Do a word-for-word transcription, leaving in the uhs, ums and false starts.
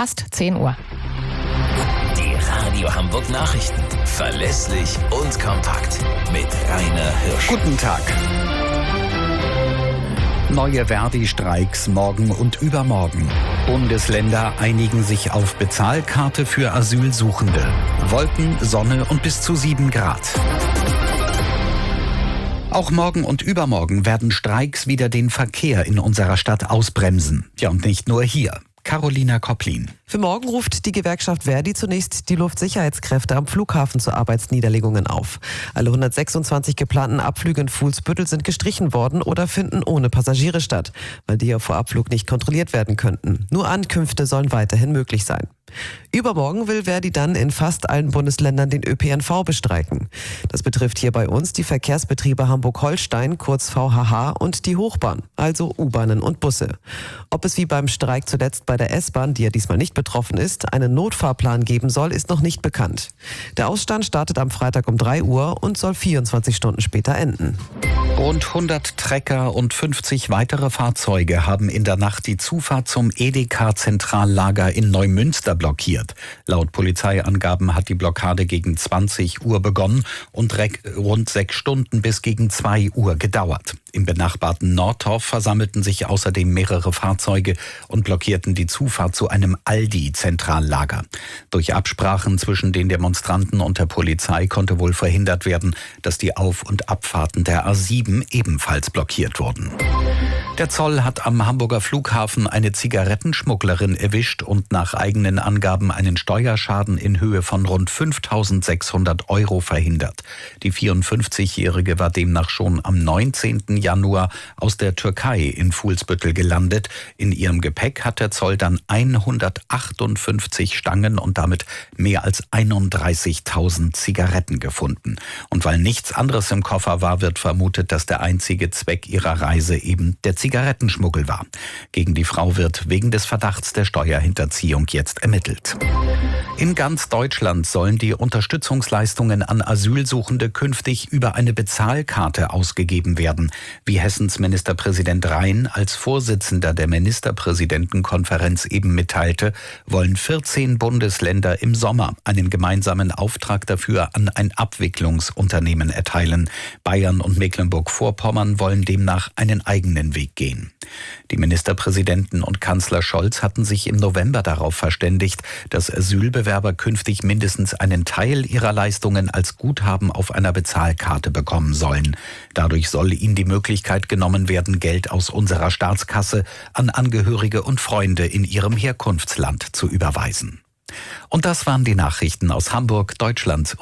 fast zehn Uhr. Die Radio Hamburg Nachrichten. Verlässlich und kompakt. Mit Rainer Hirsch. Guten Tag. Neue Verdi-Streiks morgen und übermorgen. Bundesländer einigen sich auf Bezahlkarte für Asylsuchende. Wolken, Sonne und bis zu sieben Grad. Auch morgen und übermorgen werden Streiks wieder den Verkehr in unserer Stadt ausbremsen. Ja, und nicht nur hier. Carolina Kopplin. Für morgen ruft die Gewerkschaft Verdi zunächst die Luftsicherheitskräfte am Flughafen zu Arbeitsniederlegungen auf. Alle hundertsechsundzwanzig geplanten Abflüge in Fuhlsbüttel sind gestrichen worden oder finden ohne Passagiere statt, weil die ja vor Abflug nicht kontrolliert werden könnten. Nur Ankünfte sollen weiterhin möglich sein. Übermorgen will Verdi dann in fast allen Bundesländern den Ö P N V bestreiken. Das betrifft hier bei uns die Verkehrsbetriebe Hamburg-Holstein, kurz V H H, und die Hochbahn, also U-Bahnen und Busse. Ob es wie beim Streik zuletzt bei der S-Bahn, die ja diesmal nicht betroffen ist, einen Notfahrplan geben soll, ist noch nicht bekannt. Der Ausstand startet am Freitag um drei Uhr und soll vierundzwanzig Stunden später enden. Rund hundert Trecker und fünfzig weitere Fahrzeuge haben in der Nacht die Zufahrt zum Edeka-Zentrallager in Neumünster blockiert. Laut Polizeiangaben hat die Blockade gegen zwanzig Uhr begonnen und rund sechs Stunden bis gegen zwei Uhr gedauert. Im benachbarten Nordtorf versammelten sich außerdem mehrere Fahrzeuge und blockierten die Zufahrt zu einem Aldi-Zentrallager. Durch Absprachen zwischen den Demonstranten und der Polizei konnte wohl verhindert werden, dass die Auf- und Abfahrten der A sieben ebenfalls blockiert wurden. Der Zoll hat am Hamburger Flughafen eine Zigarettenschmugglerin erwischt und nach eigenen Angaben einen Steuerschaden in Höhe von rund fünftausendsechshundert Euro verhindert. Die vierundfünfzigjährige war demnach schon am neunzehnten Januar aus der Türkei in Fuhlsbüttel gelandet. In ihrem Gepäck hat der Zoll dann hundertachtundfünfzig Stangen und damit mehr als einunddreißigtausend Zigaretten gefunden. Und weil nichts anderes im Koffer war, wird vermutet, dass der einzige Zweck ihrer Reise eben der Zigarettenschmuggel war. Gegen die Frau wird wegen des Verdachts der Steuerhinterziehung jetzt ermittelt. In ganz Deutschland sollen die Unterstützungsleistungen an Asylsuchende künftig über eine Bezahlkarte ausgegeben werden. Wie Hessens Ministerpräsident Rhein als Vorsitzender der Ministerpräsidentenkonferenz eben mitteilte, wollen vierzehn Bundesländer im Sommer einen gemeinsamen Auftrag dafür an ein Abwicklungsunternehmen erteilen. Bayern und Mecklenburg-Vorpommern wollen demnach einen eigenen Weg gehen. Die Ministerpräsidenten und Kanzler Scholz hatten sich im November darauf verständigt, dass Asylbewerber künftig mindestens einen Teil ihrer Leistungen als Guthaben auf einer Bezahlkarte bekommen sollen. Dadurch soll ihnen die Möglichkeit genommen werden, Geld aus unserer Staatskasse an Angehörige und Freunde in ihrem Herkunftsland zu überweisen. Und das waren die Nachrichten aus Hamburg, Deutschland